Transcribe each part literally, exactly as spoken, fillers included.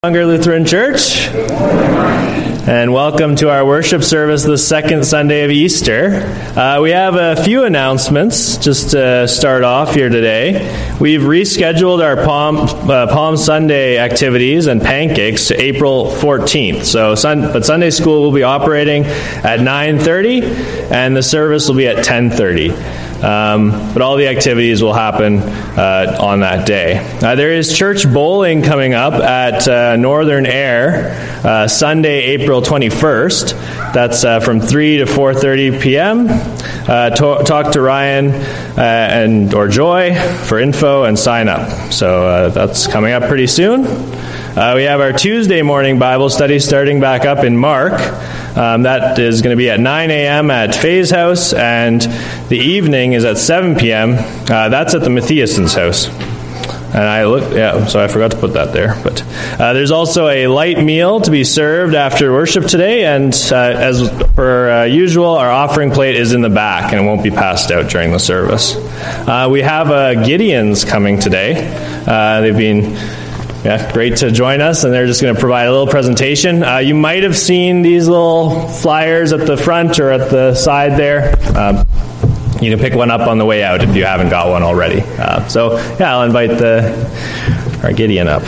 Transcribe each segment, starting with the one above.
Hunger Lutheran Church, and welcome to our worship service the second Sunday of Easter. Uh, we have a few announcements just to start off here today. We've rescheduled our Palm, uh, Palm Sunday activities and pancakes to April fourteenth. So, sun, but Sunday school will be operating at nine thirty, and the service will be at ten thirty. Um, but all the activities will happen uh, on that day. Uh, there is church bowling coming up at uh, Northern Air uh, Sunday, April twenty-first. That's uh, from three to four thirty p.m. Uh, to- talk to Ryan uh, and or Joy for info and sign up. So uh, that's coming up pretty soon. Uh, we have our Tuesday morning Bible study starting back up in Mark. Um, that is going to be at nine a.m. at Faye's house, and the evening is at seven p.m. Uh, that's at the Matthiason's house. And I look, yeah, so I forgot to put that there. But uh, there's also a light meal to be served after worship today, and uh, as per uh, usual, our offering plate is in the back and it won't be passed out during the service. Uh, we have uh, Gideons coming today. Uh, they've been Yeah, great to join us, and they're just going to provide a little presentation. Uh, you might have seen these little flyers at the front or at the side there. Um, you can pick one up on the way out if you haven't got one already. Uh, so, yeah, I'll invite the our Gideon up.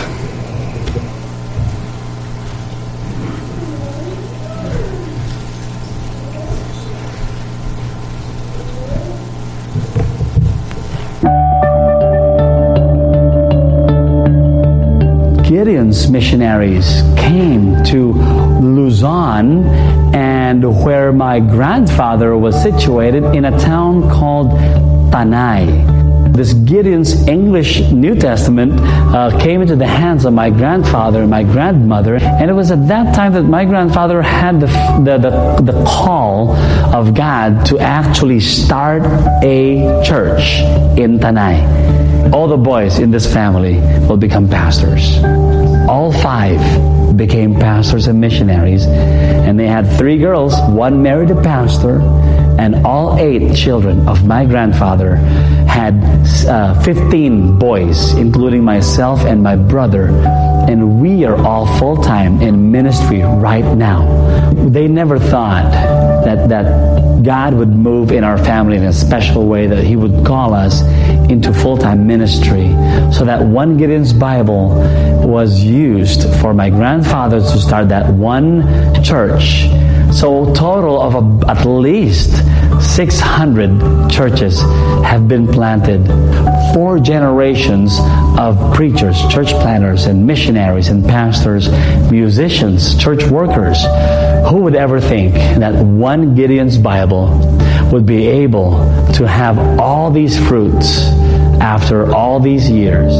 Gideon's missionaries came to Luzon, and where my grandfather was situated, in a town called Tanay. This Gideon's English New Testament uh, came into the hands of my grandfather and my grandmother, and it was at that time that my grandfather had the, the, the, the call of God to actually start a church in Tanay. All the boys in this family will become pastors. All five became pastors and missionaries, and they had three girls. One married a pastor, and all eight children of my grandfather had uh, fifteen boys, including myself and my brother, and we are all full-time in ministry right now. They never thought that that God would move in our family in a special way, that He would call us into full-time ministry, so that one Gideon's Bible was used for my grandfather to start that one church. So total of a, at least six hundred churches have been planted. Four generations of preachers, church planners, and missionaries, and pastors, musicians, church workers. Who would ever think that one Gideon's Bible would be able to have all these fruits after all these years?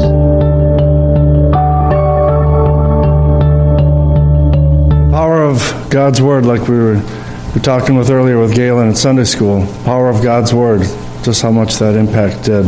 Power of God's Word, like we were, we were talking with earlier with Galen at Sunday school. Power of God's Word, just how much that impact did.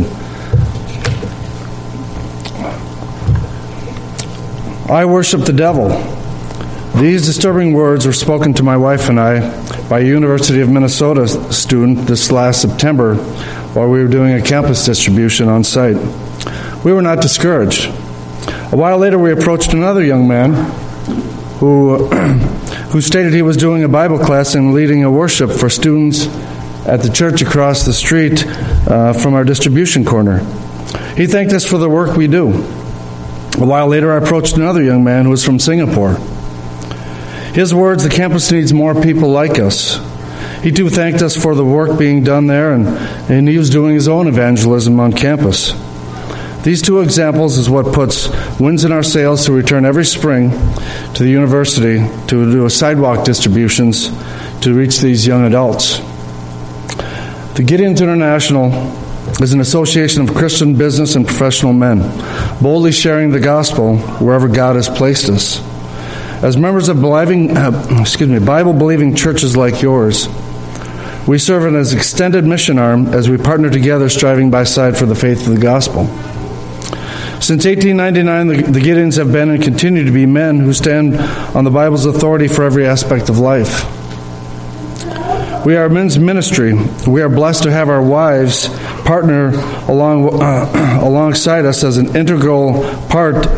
I worship the devil. These disturbing words were spoken to my wife and I by a University of Minnesota student this last September while we were doing a campus distribution on site. We were not discouraged. A while later, we approached another young man who who stated he was doing a Bible class and leading a worship for students at the church across the street uh, from our distribution corner. He thanked us for the work we do. A while later, I approached another young man who was from Singapore. His words, the campus needs more people like us. He too thanked us for the work being done there, and, and he was doing his own evangelism on campus. These two examples is what puts winds in our sails to return every spring to the university to do a sidewalk distributions to reach these young adults. The Gideons International is an association of Christian business and professional men, boldly sharing the gospel wherever God has placed us. As members of believing, uh, excuse me, Bible-believing churches like yours, we serve as an extended mission arm as we partner together, striving by side for the faith of the gospel. Since eighteen ninety-nine, the, the Gideons have been and continue to be men who stand on the Bible's authority for every aspect of life. We are a men's ministry. We are blessed to have our wives partner along uh, alongside us as an integral part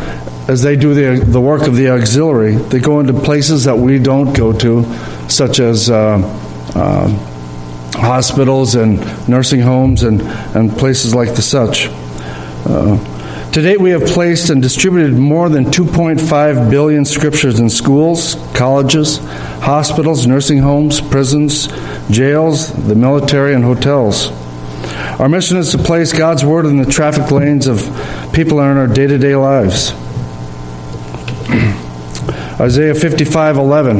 as they do the, the work of the auxiliary, they go into places that we don't go to, such as uh, uh, hospitals and nursing homes and, and places like the such. Uh, to date, we have placed and distributed more than two point five billion scriptures in schools, colleges, hospitals, nursing homes, prisons, jails, the military, and hotels. Our mission is to place God's Word in the traffic lanes of people in our day-to-day lives. Isaiah fifty-five eleven.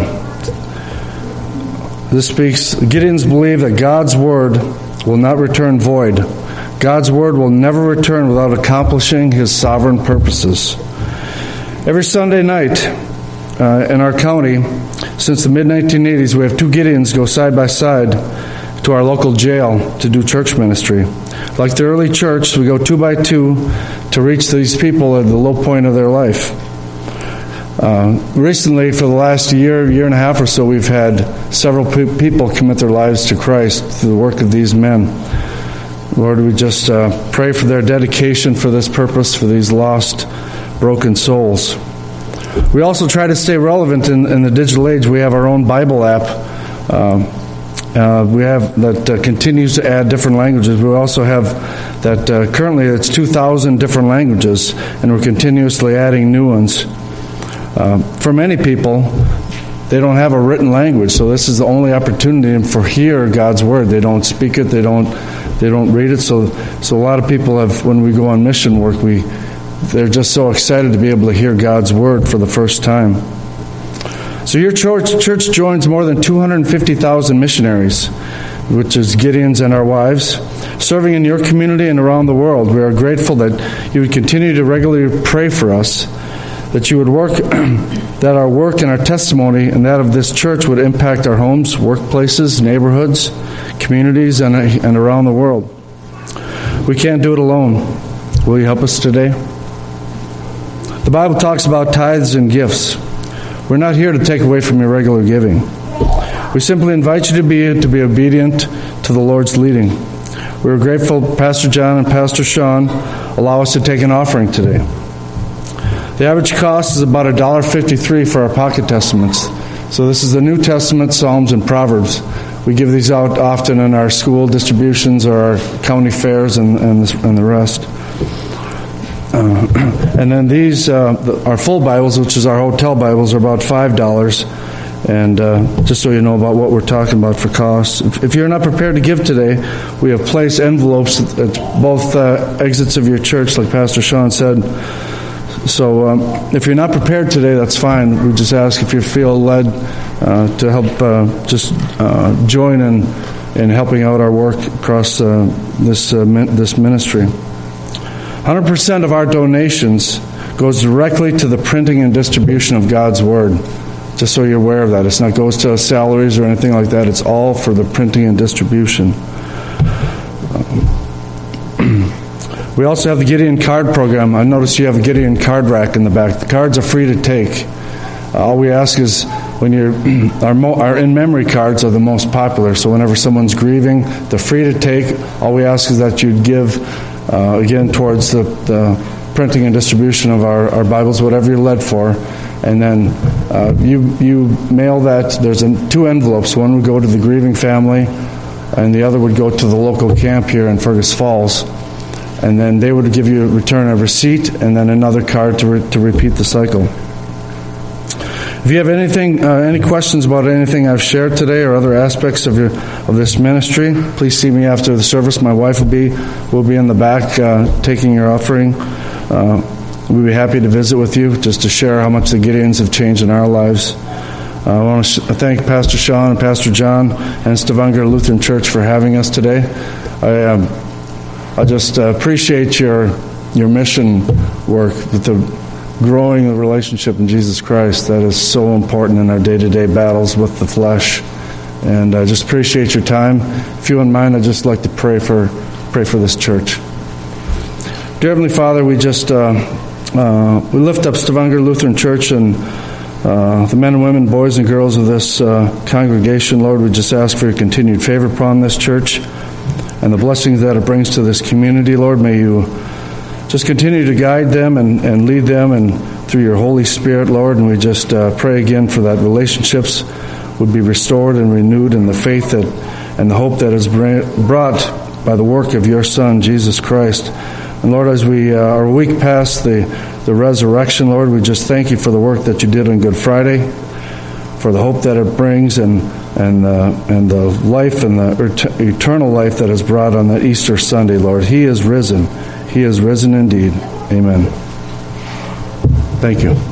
This speaks, Gideons believe that God's Word will not return void. God's Word will never return without accomplishing His sovereign purposes. Every Sunday night uh, in our county, since the mid nineteen eighties, we have two Gideons go side by side to our local jail to do church ministry. Like the early church, we go two by two to reach these people at the low point of their life. Uh, recently, for the last year, year and a half or so, we've had several pe- people commit their lives to Christ through the work of these men. Lord, we just uh, pray for their dedication for this purpose, for these lost, broken souls. We also try to stay relevant in, in the digital age. We have our own Bible app. Uh, Uh, we have that uh, continues to add different languages. We also have that uh, currently it's two thousand different languages, and we're continuously adding new ones. Uh, for many people, they don't have a written language, so this is the only opportunity for hear God's Word. They don't speak it, they don't they don't read it. So so a lot of people have, when we go on mission work, we they're just so excited to be able to hear God's Word for the first time. So your church, church joins more than two hundred fifty thousand missionaries, which is Gideons and our wives, serving in your community and around the world. We are grateful that you would continue to regularly pray for us, that you would work, that our work and our testimony and that of this church would impact our homes, workplaces, neighborhoods, communities, and, and around the world. We can't do it alone. Will you help us today? The Bible talks about tithes and gifts. We're not here to take away from your regular giving. We simply invite you to be to be obedient to the Lord's leading. We're grateful Pastor John and Pastor Sean allow us to take an offering today. The average cost is about one dollar fifty-three for our pocket testaments. So this is the New Testament, Psalms, and Proverbs. We give these out often in our school distributions or our county fairs and, and, the, and the rest. Uh, and then these, uh, our full Bibles, which is our hotel Bibles, are about five dollars. And uh, just so you know about what we're talking about for costs. If, if you're not prepared to give today, we have placed envelopes at, at both uh, exits of your church, like Pastor Sean said. So um, if you're not prepared today, that's fine. We just ask if you feel led uh, to help uh, just uh, join in, in helping out our work across uh, this, uh, min- this ministry. one hundred percent of our donations goes directly to the printing and distribution of God's Word. Just so you're aware of that. It's not goes to salaries or anything like that. It's all for the printing and distribution. We also have the Gideon Card Program. I noticed you have a Gideon Card Rack in the back. The cards are free to take. Uh, all we ask is when you're our, mo- our in-memory cards are the most popular. So whenever someone's grieving, they're free to take. All we ask is that you give Uh, again, towards the, the printing and distribution of our, our Bibles, whatever you're led for. And then uh, you you mail that. There's a, two envelopes. One would go to the grieving family, and the other would go to the local camp here in Fergus Falls. And then they would give you return a receipt and then another card to re- to repeat the cycle. If you have anything, uh, any questions about anything I've shared today or other aspects of your of this ministry, please see me after the service. My wife will be will be in the back uh, taking your offering. Uh, we'll be happy to visit with you just to share how much the Gideons have changed in our lives. Uh, I want to sh- thank Pastor Sean and Pastor John and Stavanger Lutheran Church for having us today. I um, I just uh, appreciate your your mission work with the growing the relationship in Jesus Christ. That is so important in our day-to-day battles with the flesh. And I just appreciate your time. If you wouldn't mind, I'd just like to pray for pray for this church. Dear Heavenly Father, we just uh, uh, we lift up Stavanger Lutheran Church and uh, the men and women, boys and girls of this uh, congregation. Lord, we just ask for your continued favor upon this church and the blessings that it brings to this community. Lord, may you just continue to guide them and, and lead them and through your Holy Spirit, Lord, and we just uh, pray again for that relationships would be restored and renewed in the faith that and the hope that is brought by the work of your Son, Jesus Christ. And Lord, as we uh, are a week past the, the resurrection, Lord, we just thank you for the work that you did on Good Friday, for the hope that it brings, and and uh, and the life and the eternal life that is brought on that Easter Sunday, Lord. He is risen. He is risen indeed. Amen. Thank you.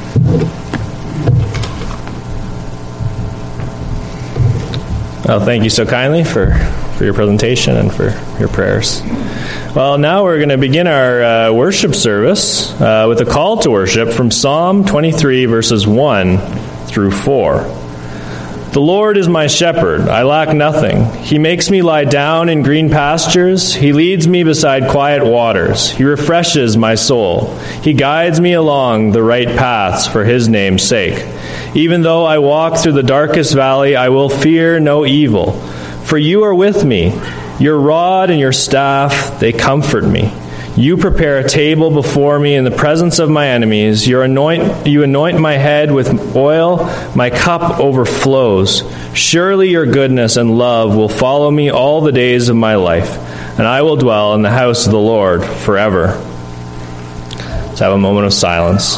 Well, thank you so kindly for, for your presentation and for your prayers. Well, now we're going to begin our uh, worship service uh, with a call to worship from Psalm twenty-three, verses one through four. The Lord is my shepherd, I lack nothing. He makes me lie down in green pastures. He leads me beside quiet waters. He refreshes my soul. He guides me along the right paths for his name's sake. Even though I walk through the darkest valley, I will fear no evil. For you are with me. Your rod and your staff, they comfort me. You prepare a table before me in the presence of my enemies. You anoint, you anoint my head with oil. My cup overflows. Surely your goodness and love will follow me all the days of my life, and I will dwell in the house of the Lord forever. Let's have a moment of silence.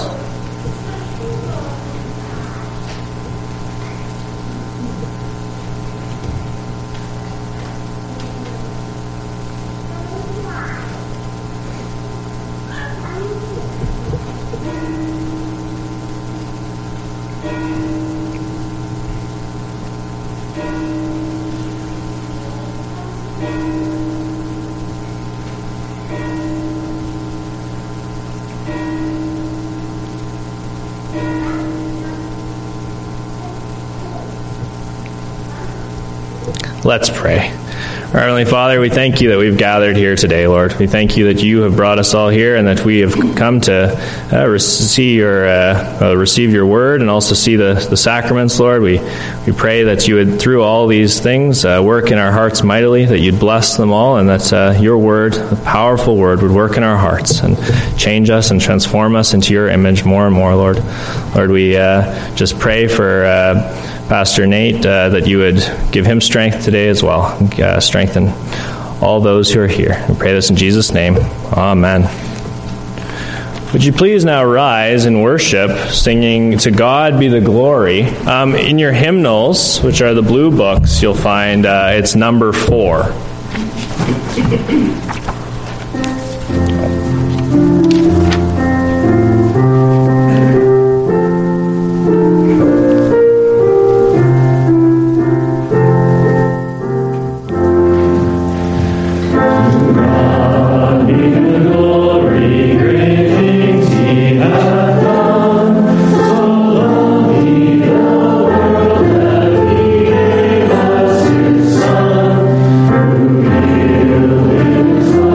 Let's pray. Our Heavenly Father, we thank you that we've gathered here today, Lord. We thank you that you have brought us all here and that we have come to uh, receive your uh, uh, receive your word and also see the, the sacraments, Lord. We we pray that you would, through all these things, uh, work in our hearts mightily, that you'd bless them all, and that uh, your word, the powerful word, would work in our hearts and change us and transform us into your image more and more, Lord. Lord, we uh, just pray for Uh, Pastor Nate, uh, that you would give him strength today as well. Uh, strengthen all those who are here. We pray this in Jesus' name. Amen. Would you please now rise in worship, singing "To God Be the Glory." Um, in your hymnals, which are the blue books, you'll find uh, it's number four. Son, who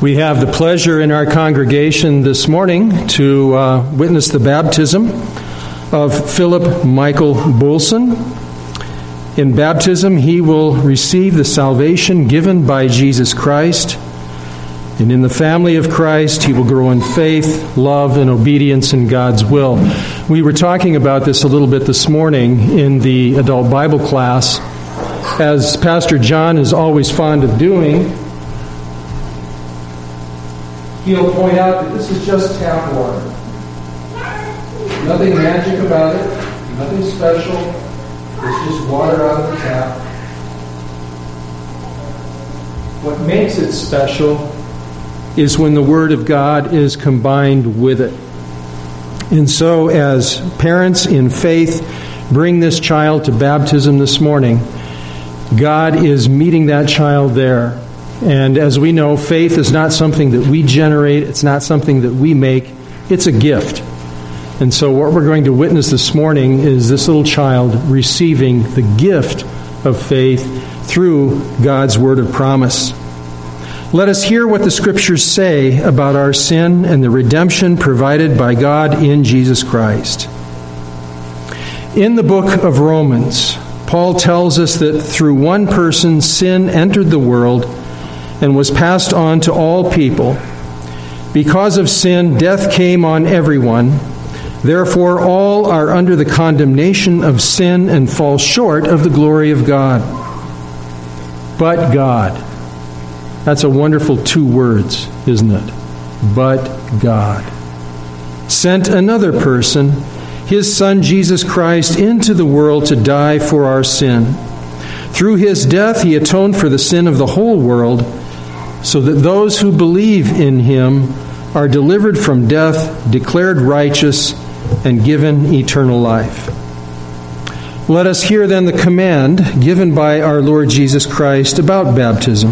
We have the pleasure in our congregation this morning to uh, witness the baptism of Philip Michael Boulson. In baptism, he will receive the salvation given by Jesus Christ. And in the family of Christ, he will grow in faith, love, and obedience in God's will. We were talking about this a little bit this morning in the adult Bible class. As Pastor John is always fond of doing, he'll point out that this is just tap water. Nothing magic about it, nothing special. It's just water out of the tap. What makes it special is when the Word of God is combined with it. And so as parents in faith bring this child to baptism this morning, God is meeting that child there. And as we know, faith is not something that we generate. It's not something that we make. It's a gift. And so what we're going to witness this morning is this little child receiving the gift of faith through God's word of promise. Let us hear what the Scriptures say about our sin and the redemption provided by God in Jesus Christ. In the book of Romans, Paul tells us that through one person sin entered the world and was passed on to all people. Because of sin, death came on everyone. Therefore, all are under the condemnation of sin and fall short of the glory of God. But God. That's a wonderful two words, isn't it? But God sent another person, His Son Jesus Christ, into the world to die for our sin. Through His death, He atoned for the sin of the whole world, so that those who believe in Him are delivered from death, declared righteous, and given eternal life. Let us hear then the command given by our Lord Jesus Christ about baptism.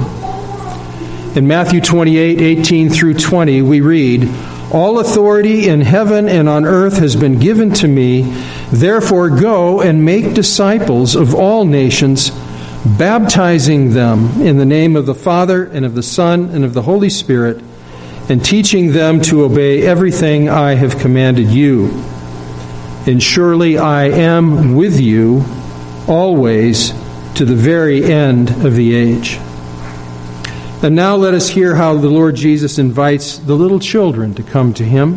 In Matthew twenty-eight, eighteen through twenty, we read, "All authority in heaven and on earth has been given to me. Therefore go and make disciples of all nations, baptizing them in the name of the Father and of the Son and of the Holy Spirit, and teaching them to obey everything I have commanded you. And surely I am with you always to the very end of the age." And now let us hear how the Lord Jesus invites the little children to come to Him.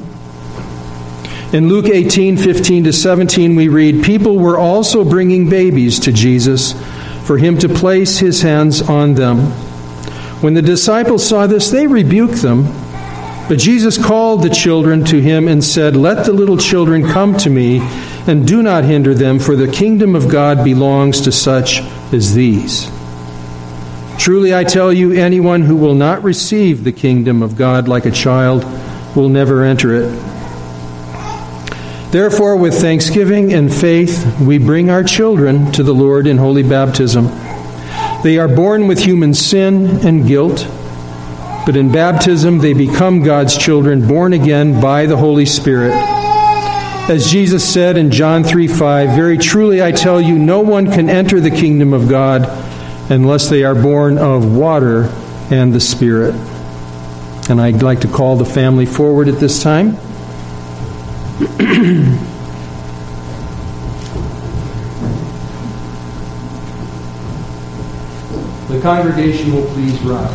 In Luke eighteen, fifteen to seventeen, we read, "People were also bringing babies to Jesus for Him to place His hands on them. When the disciples saw this, they rebuked them. But Jesus called the children to Him and said, 'Let the little children come to me, and do not hinder them, for the kingdom of God belongs to such as these.' Truly I tell you, anyone who will not receive the kingdom of God like a child will never enter it. Therefore, with thanksgiving and faith, we bring our children to the Lord in holy baptism. They are born with human sin and guilt, but in baptism they become God's children, born again by the Holy Spirit. As Jesus said in John three five, "Very truly I tell you, no one can enter the kingdom of God unless they are born of water and the Spirit." And I'd like to call the family forward at this time. The congregation will please rise.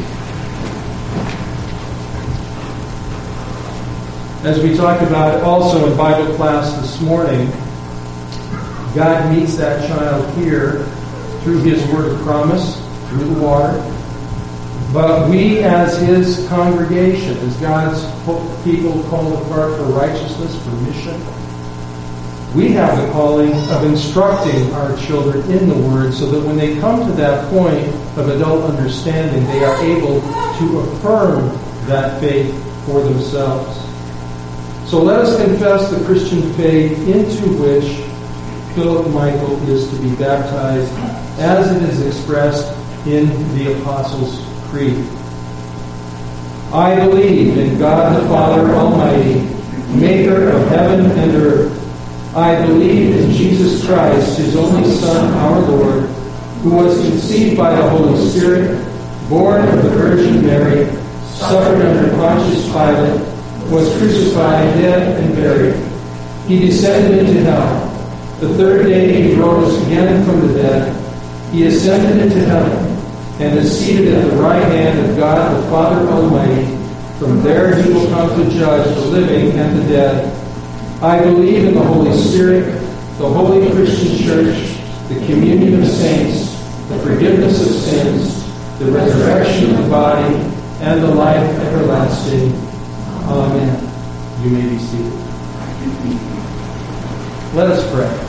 As we talked about also in Bible class this morning, God meets that child here through His word of promise, through the water. But we as His congregation, as God's people called apart for righteousness, for mission, we have the calling of instructing our children in the Word so that when they come to that point of adult understanding, they are able to affirm that faith for themselves. So let us confess the Christian faith into which Philip Michael is to be baptized as it is expressed in the Apostles' Creed. I believe in God the Father Almighty, maker of heaven and earth. I believe in Jesus Christ, His only Son, our Lord, who was conceived by the Holy Spirit, born of the Virgin Mary, suffered under Pontius Pilate, was crucified, dead, and buried. He descended into hell. The third day he rose again from the dead. He ascended into heaven, and is seated at the right hand of God the Father Almighty. From there he will come to judge the living and the dead. I believe in the Holy Spirit, the holy Christian Church, the communion of saints, the forgiveness of sins, the resurrection of the body, and the life everlasting. Amen. You may be seated. Let us pray.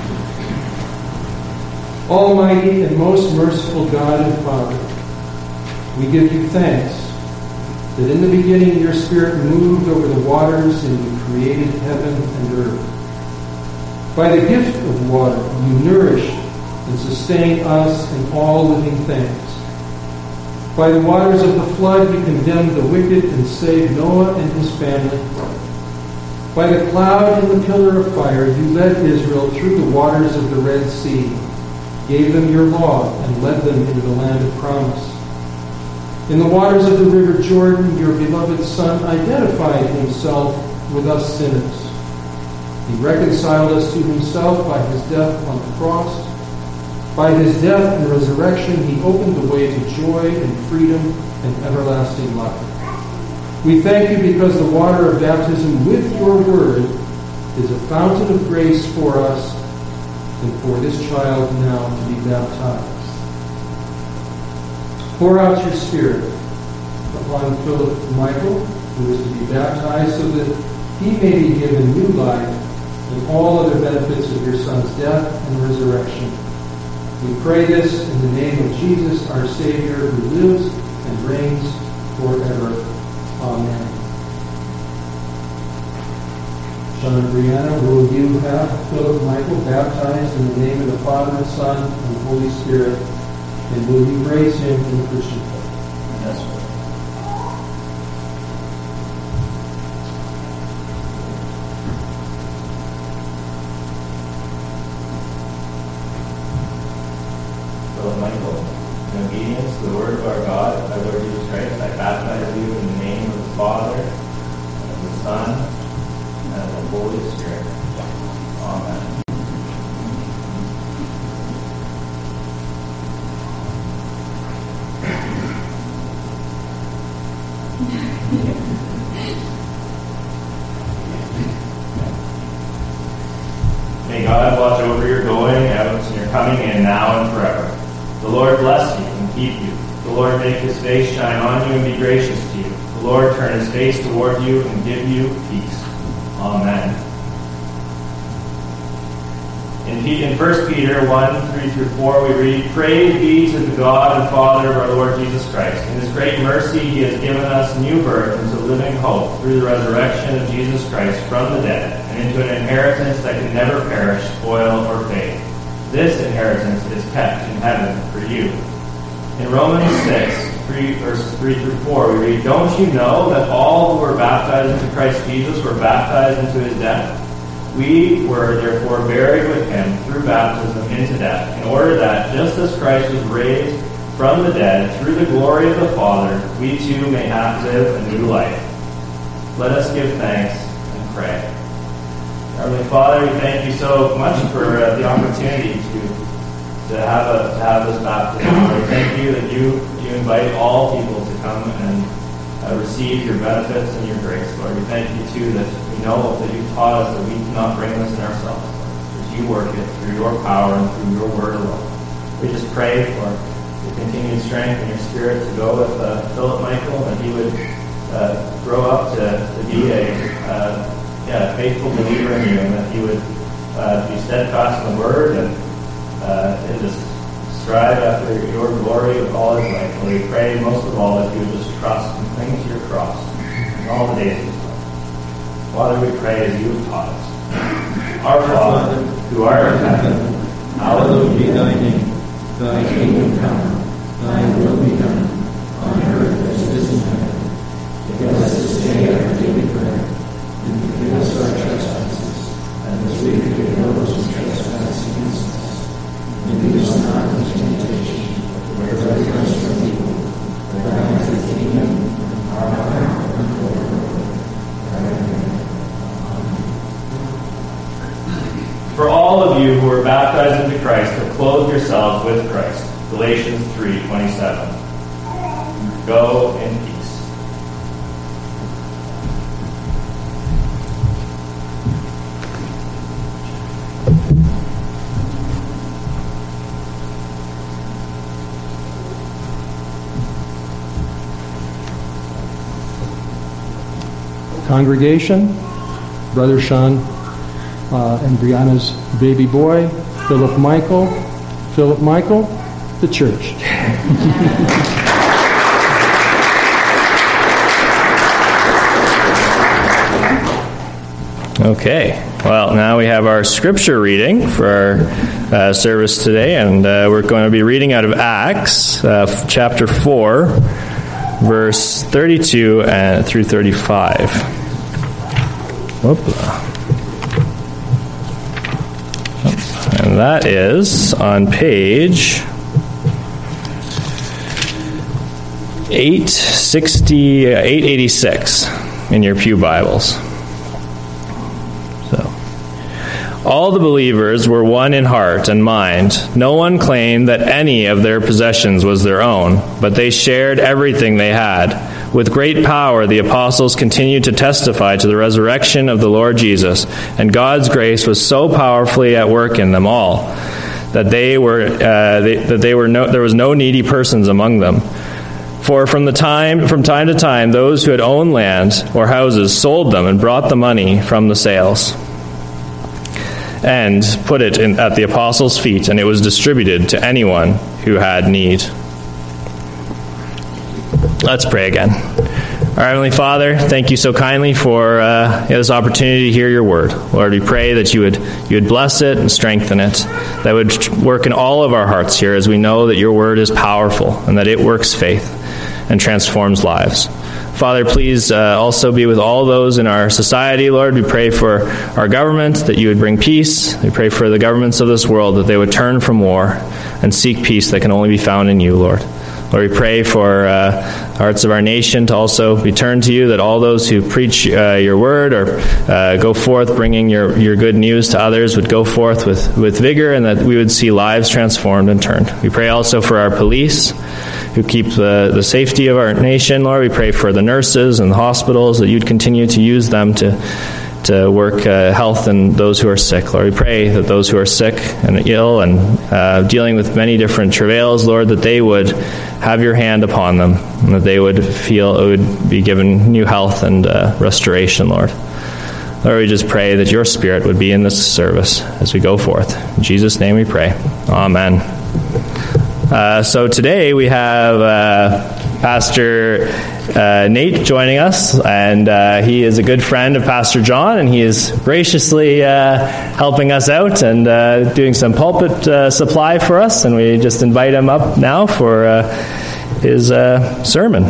Almighty and most merciful God and Father, we give you thanks that in the beginning your Spirit moved over the waters and you created heaven and earth. By the gift of water, you nourished and sustained us and all living things. By the waters of the flood, you condemned the wicked and saved Noah and his family. By the cloud and the pillar of fire, you led Israel through the waters of the Red Sea, gave them your law, and led them into the land of promise. In the waters of the river Jordan, your beloved Son identified himself with us sinners. He reconciled us to himself by his death on the cross. By his death and resurrection, he opened the way to joy and freedom and everlasting life. We thank you because the water of baptism with your word is a fountain of grace for us and for this child now to be baptized. Pour out your Spirit upon Philip Michael, who is to be baptized, so that he may be given new life and all other benefits of your Son's death and resurrection. We pray this in the name of Jesus, our Savior, who lives and reigns forever. Amen. John and Brianna, will you have Philip Michael baptized in the name of the Father, Son, and Holy Spirit? And will you raise him in the Christian faith? Yes, sir. Philip Michael, in obedience to the word of our God, our Lord Jesus Christ, I baptize you in the name of the Father, and of the Son, and of the Holy Spirit. Amen. May God watch over your going out and your coming in now and forever. The Lord bless you and keep you. The Lord make his face shine on you and be gracious to you. The Lord turn his face toward you and give you peace. Amen. In, in First Peter one, three through four, we read, Praise be to the God and Father of our Lord Jesus Christ. In his great mercy, he has given us new birth into living hope through the resurrection of Jesus Christ from the dead, and into an inheritance that can never perish, spoil, or fade. This inheritance is kept in heaven for you. In Romans six, three, verses three through four, we read, Don't you know that all who were baptized into Christ Jesus were baptized into his death? We were therefore buried with him through baptism into death, in order that, just as Christ was raised from the dead through the glory of the Father, we too may have live a new life. Let us give thanks and pray. Heavenly Father, we thank you so much for uh, the opportunity to to have a to have this baptism. Lord, thank you that you you invite all people to come and uh, receive your benefits and your grace. Lord, we thank you too that we know that you've taught us that we cannot bring this in ourselves. That you work it through your power and through your word alone. We just pray for the continued strength and your Spirit to go with uh, Philip Michael, and he would uh, grow up to, to be a uh, yeah, faithful believer in you, and that he would uh, be steadfast in the word and, uh, and just strive after your glory with all his life. And we pray most of all that he would just trust and cling to your cross in all the days of his life. Father, we pray as you have taught us. Our Father, who art in heaven, hallowed be thy name. Thy kingdom come, thy will be done, on earth as it is in heaven. Give us this day our daily bread, and forgive us our trespasses, as we forgive those who trespass against us. And lead us not into temptation, but deliver us from evil. For thine is the kingdom, and the power, all of you who were baptized into Christ have clothed yourselves with Christ. Galatians three twenty-seven. Go in peace. Congregation, Brother Sean uh, and Brianna's baby boy, Philip Michael, Philip Michael, the church. Okay, well, now we have our scripture reading for our uh, service today, and uh, we're going to be reading out of Acts, uh, chapter four, verse thirty-two and through thirty-five. Whoopla. And that is on page eight sixty, eight eighty-six in your pew Bibles. So, all the believers were one in heart and mind. No one claimed that any of their possessions was their own, but they shared everything they had. With great power, the apostles continued to testify to the resurrection of the Lord Jesus, and God's grace was so powerfully at work in them all that they were uh, they, that they were no, there was no needy persons among them. For from the time from time to time, those who had owned land or houses sold them and brought the money from the sales, and put it in, at the apostles' feet, and it was distributed to anyone who had need. Let's pray again. Our Heavenly Father, thank you so kindly for uh, this opportunity to hear your word. Lord, we pray that you would you would bless it and strengthen it, that would work in all of our hearts here as we know that your word is powerful and that it works faith and transforms lives. Father, please uh, also be with all those in our society, Lord. We pray for our government, that you would bring peace. We pray for the governments of this world, that they would turn from war and seek peace that can only be found in you, Lord. Lord, we pray for uh, hearts of our nation to also be turned to you, that all those who preach uh, your word or uh, go forth bringing your, your good news to others would go forth with, with vigor, and that we would see lives transformed and turned. We pray also for our police who keep the, the safety of our nation, Lord. We pray for the nurses and the hospitals, that you'd continue to use them to to work uh, health in those who are sick. Lord, we pray that those who are sick and ill and uh, dealing with many different travails, Lord, that they would have your hand upon them, and that they would feel it would be given new health and uh, restoration, Lord. Lord, we just pray that your Spirit would be in this service as we go forth. In Jesus' name we pray. Amen. Uh, so today we have uh, Pastor uh, Nate joining us, and uh, he is a good friend of Pastor John, and he is graciously uh, helping us out and uh, doing some pulpit uh, supply for us, and we just invite him up now for uh, his uh, sermon.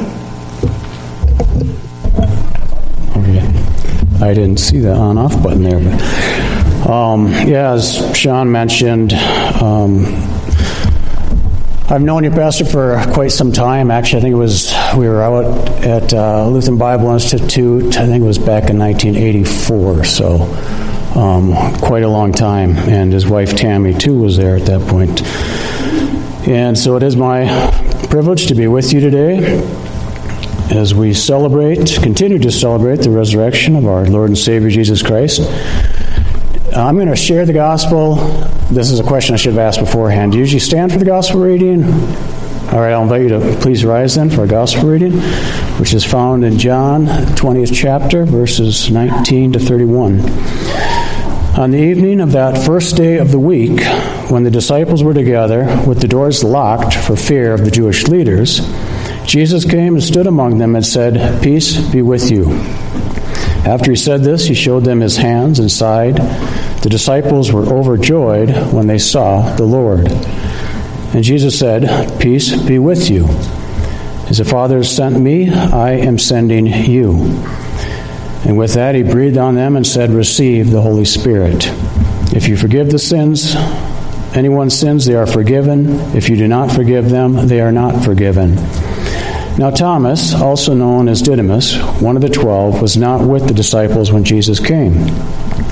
Okay. I didn't see the on-off button there, but um, yeah, as Sean mentioned, um, I've known you, Pastor, for quite some time. Actually, I think it was, we were out at uh, Lutheran Bible Institute, I think it was back in nineteen eighty-four, so um, quite a long time. And his wife, Tammy, too, was there at that point. And so it is my privilege to be with you today as we celebrate, continue to celebrate the resurrection of our Lord and Savior, Jesus Christ. I'm going to share the gospel. This is a question I should have asked beforehand. Do you usually stand for the gospel reading? All right, I'll invite you to please rise then for our gospel reading, which is found in John, twentieth chapter, verses nineteen to thirty-one. On the evening of that first day of the week, when the disciples were together, with the doors locked for fear of the Jewish leaders, Jesus came and stood among them and said, "Peace be with you." After he said this, he showed them his hands and side. The disciples were overjoyed when they saw the Lord. And Jesus said, "Peace be with you. As the Father has sent me, I am sending you." And with that he breathed on them and said, "Receive the Holy Spirit. If you forgive the sins, anyone's sins, they are forgiven. If you do not forgive them, they are not forgiven." Now Thomas, also known as Didymus, one of the twelve, was not with the disciples when Jesus came.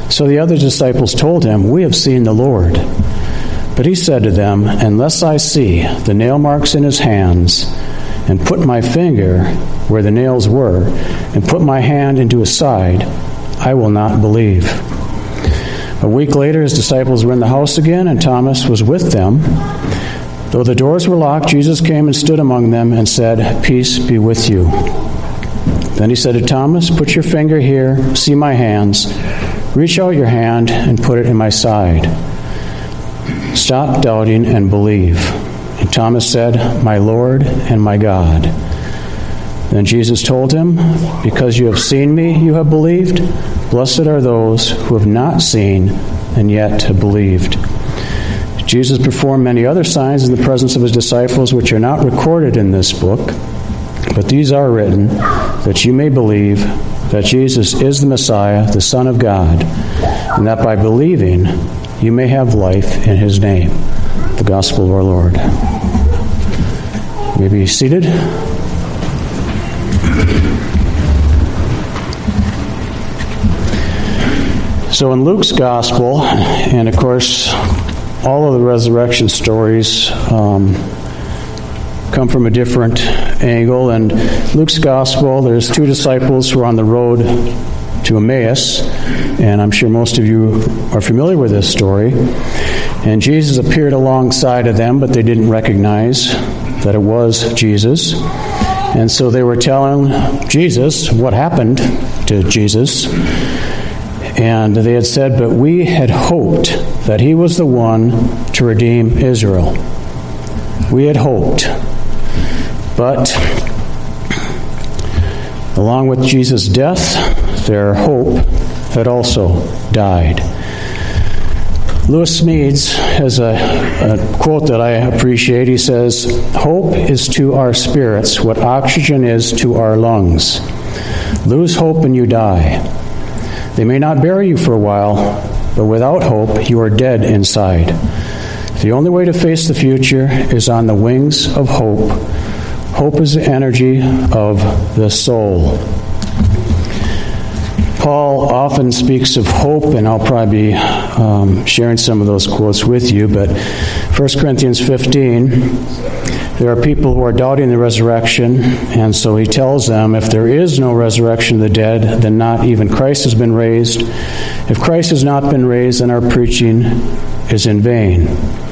So the other disciples told him, "We have seen the Lord." But he said to them, "Unless I see the nail marks in his hands, and put my finger where the nails were, and put my hand into his side, I will not believe." A week later, his disciples were in the house again, and Thomas was with them. Though the doors were locked, Jesus came and stood among them and said, "Peace be with you." Then he said to Thomas, "Put your finger here, see my hands. Reach out your hand and put it in my side. Stop doubting and believe." And Thomas said, "My Lord and my God." Then Jesus told him, "Because you have seen me, you have believed. Blessed are those who have not seen and yet have believed." Jesus performed many other signs in the presence of his disciples, which are not recorded in this book, but these are written that you may believe that Jesus is the Messiah, the Son of God, and that by believing you may have life in his name. The Gospel of our Lord. You may be seated. So in Luke's Gospel, and of course all of the resurrection stories um, come from a different angle. And Luke's Gospel, there's two disciples who are on the road to Emmaus, and I'm sure most of you are familiar with this story. And Jesus appeared alongside of them, but they didn't recognize that it was Jesus. And so they were telling Jesus what happened to Jesus. And they had said, "But we had hoped that he was the one to redeem Israel." We had hoped. But along with Jesus' death, their hope had also died. Lewis Smedes has a, a quote that I appreciate. He says, "Hope is to our spirits what oxygen is to our lungs. Lose hope and you die. They may not bury you for a while, but without hope, you are dead inside. The only way to face the future is on the wings of hope. Hope is the energy of the soul." Paul often speaks of hope, and I'll probably be um, sharing some of those quotes with you, but First Corinthians fifteen, there are people who are doubting the resurrection, and so he tells them, if there is no resurrection of the dead, then not even Christ has been raised. If Christ has not been raised, then our preaching is in vain.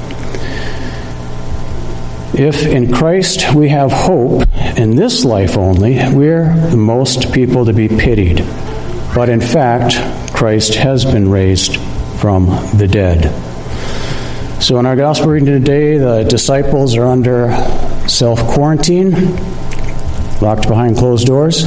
If in Christ we have hope in this life only, we're the most people to be pitied. But in fact, Christ has been raised from the dead. So in our gospel reading today, the disciples are under self-quarantine, locked behind closed doors.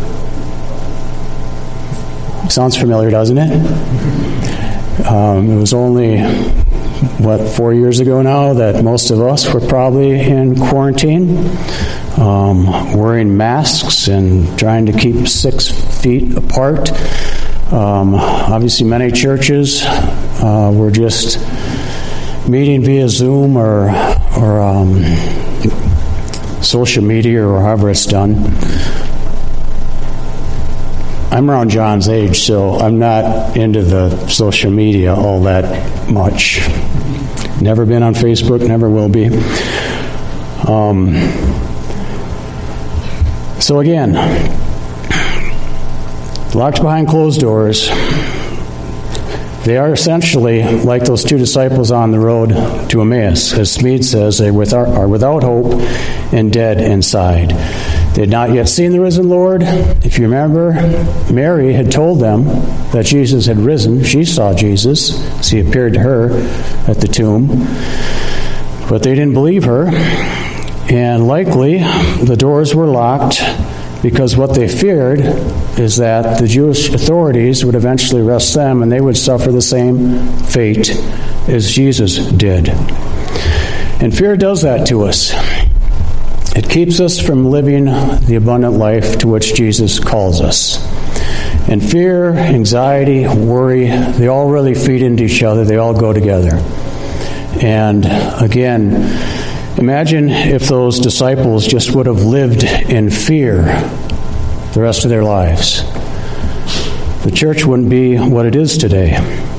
Sounds familiar, doesn't it? Um, it was only, what, four years ago now that most of us were probably in quarantine, um, wearing masks and trying to keep six feet apart. Um, obviously, many churches uh, were just meeting via Zoom or or um, social media or however it's done. I'm around John's age, so I'm not into the social media all that much. Never been on Facebook, never will be. Um, so again, locked behind closed doors. They are essentially like those two disciples on the road to Emmaus. As Smead says, they are without hope and dead inside. They had not yet seen the risen Lord. If you remember, Mary had told them that Jesus had risen. She saw Jesus as he appeared to her at the tomb. But they didn't believe her. And likely, the doors were locked because what they feared is that the Jewish authorities would eventually arrest them and they would suffer the same fate as Jesus did. And fear does that to us. It keeps us from living the abundant life to which Jesus calls us. And fear, anxiety, worry, they all really feed into each other. They all go together. And again, imagine if those disciples just would have lived in fear the rest of their lives. the church wouldn't be what it is today.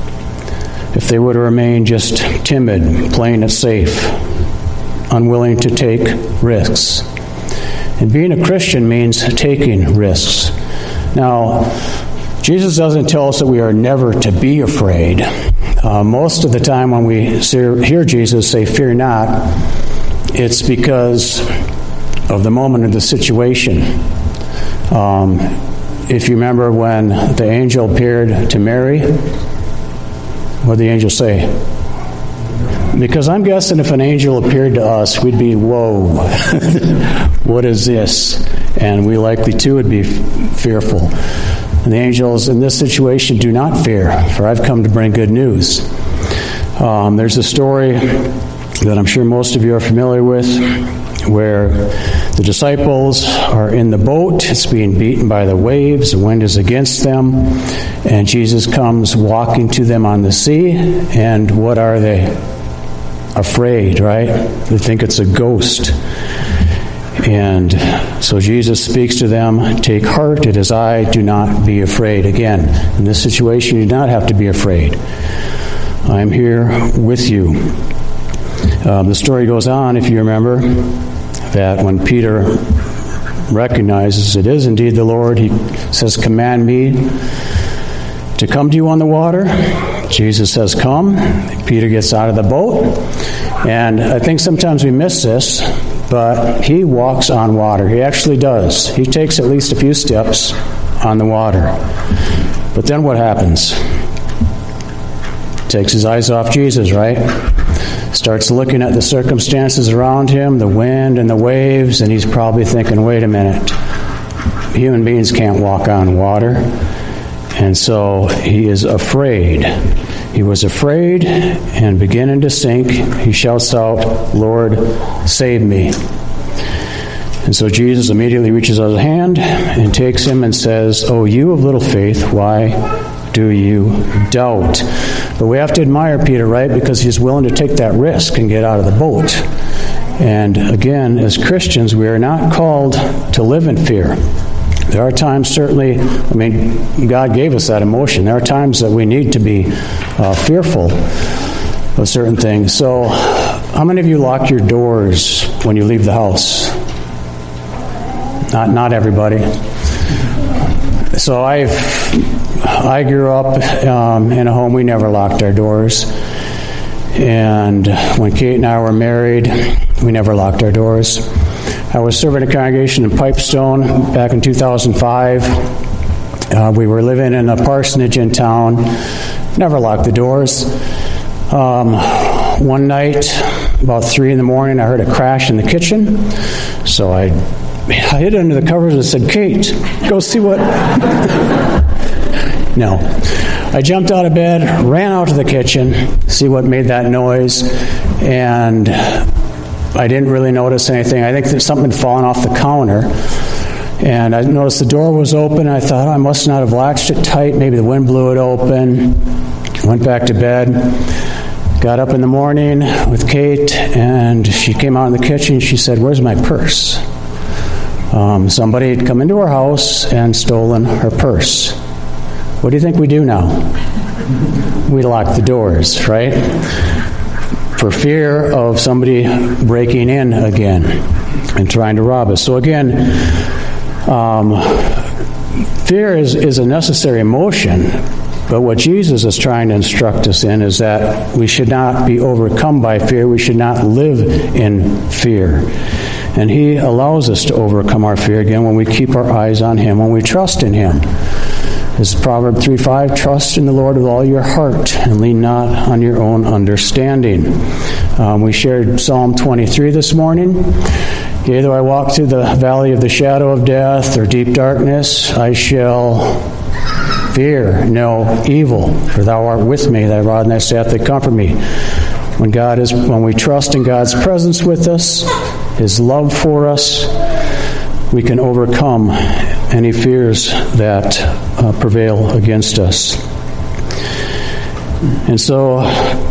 If they would have remained just timid, playing it safe, unwilling to take risks. And being a Christian means taking risks. Now, Jesus doesn't tell us that we are never to be afraid. Uh, most of the time when we hear Jesus say, "Fear not," it's because of the moment of the situation. Um, if you remember when the angel appeared to Mary, what did the angel say? Because I'm guessing if an angel appeared to us, we'd be, whoa, what is this? And we likely too would be fearful. And the angels in this situation do not fear, for I've come to bring good news. Um, there's a story that I'm sure most of you are familiar with, where the disciples are in the boat. It's being beaten by the waves. The wind is against them. And Jesus comes walking to them on the sea. And what are they? Afraid, right? They think it's a ghost. And so Jesus speaks to them, "Take heart, it is I, do not be afraid." Again, in this situation, you do not have to be afraid. I'm here with you. Um, the story goes on, if you remember, that when Peter recognizes it is indeed the Lord, he says, "Command me to come to you on the water." Jesus says, "Come." Peter gets out of the boat. And I think sometimes we miss this, but he walks on water. He actually does. He takes at least a few steps on the water. But then what happens? Takes his eyes off Jesus, right? Starts looking at the circumstances around him, the wind and the waves, and he's probably thinking, wait a minute, human beings can't walk on water. And so he is afraid. He was afraid, and beginning to sink, he shouts out, "Lord, save me." And so Jesus immediately reaches out his hand and takes him and says, "Oh, you of little faith, why do you doubt?" But we have to admire Peter, right? Because he's willing to take that risk and get out of the boat. And again, as Christians, we are not called to live in fear. There are times, certainly, I mean, God gave us that emotion. There are times that we need to be uh, fearful of certain things. So, how many of you lock your doors when you leave the house? Not, not everybody. So I've, I grew up um, in a home we never locked our doors. And when Kate and I were married, we never locked our doors. I was serving a congregation in Pipestone back in two thousand five. Uh, we were living in a parsonage in town. Never locked the doors. Um, one night, about three in the morning, I heard a crash in the kitchen. So I, I hid under the covers and said, "Kate, go see what..." No. I jumped out of bed, ran out to the kitchen, see what made that noise, and I didn't really notice anything. I think there's something had fallen off the counter. And I noticed the door was open. I thought, oh, I must not have latched it tight. Maybe the wind blew it open. Went back to bed. Got up in the morning with Kate, and she came out in the kitchen. She said, "Where's my purse?" Um, somebody had come into our house and stolen her purse. What do you think we do now? We lock the doors, right? For fear of somebody breaking in again and trying to rob us. So again, um, fear is, is a necessary emotion, but what Jesus is trying to instruct us in is that we should not be overcome by fear. We should not live in fear. And he allows us to overcome our fear again when we keep our eyes on him, when we trust in him. This is Proverbs three five, "Trust in the Lord with all your heart and lean not on your own understanding." Um, we shared Psalm twenty-three this morning. "Yea, though I walk through the valley of the shadow of death or deep darkness, I shall fear no evil, for thou art with me, thy rod and thy staff they comfort me." When God is, when we trust in God's presence with us, his love for us, we can overcome any fears that uh, prevail against us. And so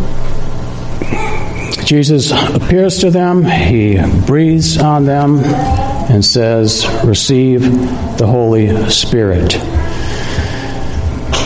Jesus appears to them, he breathes on them, and says, "Receive the Holy Spirit."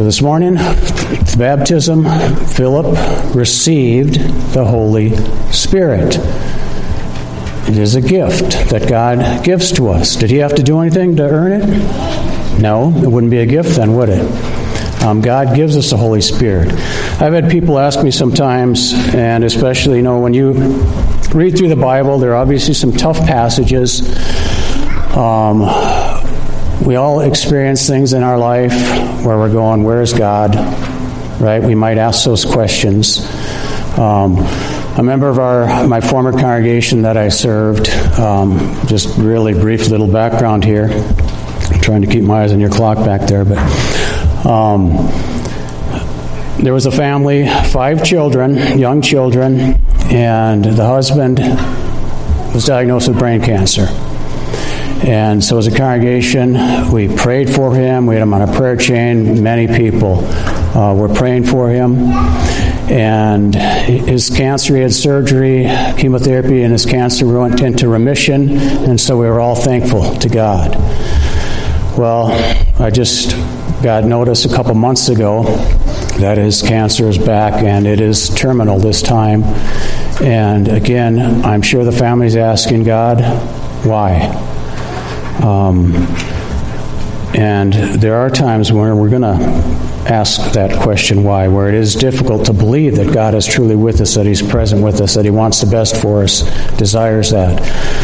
So this morning, the baptism, Philip received the Holy Spirit. It is a gift that God gives to us. Did he have to do anything to earn it? No, it wouldn't be a gift then, would it? Um, God gives us the Holy Spirit. I've had people ask me sometimes, and especially, you know, when you read through the Bible, there are obviously some tough passages. Um, we all experience things in our life where we're going, where is God? Right? We might ask those questions. Um, a member of our my former congregation that I served, um, just really brief little background here. I'm trying to keep my eyes on your clock back there, but um, there was a family, five children, young children, and the husband was diagnosed with brain cancer. And so as a congregation, we prayed for him. We had him on a prayer chain. Many people uh, were praying for him. And his cancer, he had surgery, chemotherapy, and his cancer went into remission. And so we were all thankful to God. Well, I just got notice a couple months ago that his cancer is back, and it is terminal this time. And again, I'm sure the family's asking God, why? Um, and there are times where we're going to ask that question, why, where it is difficult to believe that God is truly with us, that he's present with us, that he wants the best for us, desires that.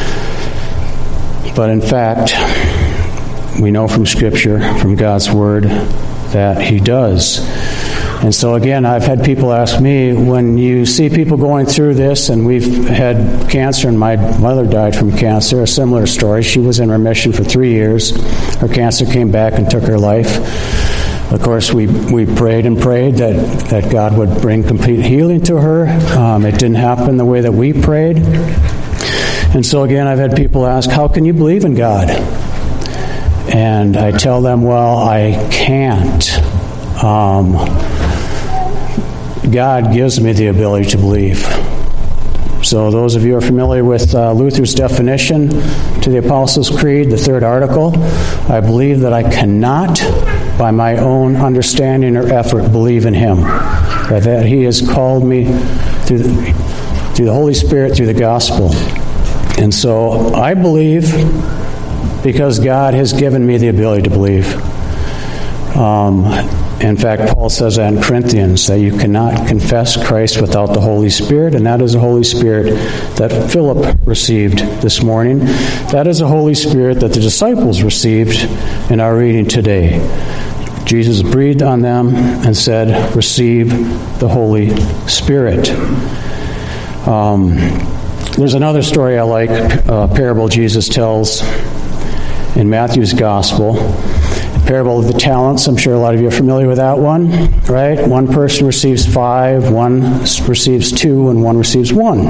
But in fact, we know from Scripture, from God's Word, that he does. And so again, I've had people ask me, when you see people going through this, and we've had cancer, and my mother died from cancer, a similar story. She was in remission for three years. Her cancer came back and took her life. Of course, we, we prayed and prayed that, that God would bring complete healing to her. Um, it didn't happen the way that we prayed. And so again, I've had people ask, how can you believe in God? And I tell them, well, I can't. Um, God gives me the ability to believe. So those of you who are familiar with uh, Luther's definition to the Apostles' Creed, the third article, I believe that I cannot, by my own understanding or effort, believe in him. But that he has called me through the, through the Holy Spirit, through the gospel. And so I believe because God has given me the ability to believe. Um, in fact, Paul says that in Corinthians, that you cannot confess Christ without the Holy Spirit, and that is the Holy Spirit that Philip received this morning. That is the Holy Spirit that the disciples received in our reading today. Jesus breathed on them and said, receive the Holy Spirit. Um, there's another story I like, a parable Jesus tells in Matthew's Gospel. Parable of the talents. I'm sure a lot of you are familiar with that one, right? One person receives five, one receives two, and one receives one.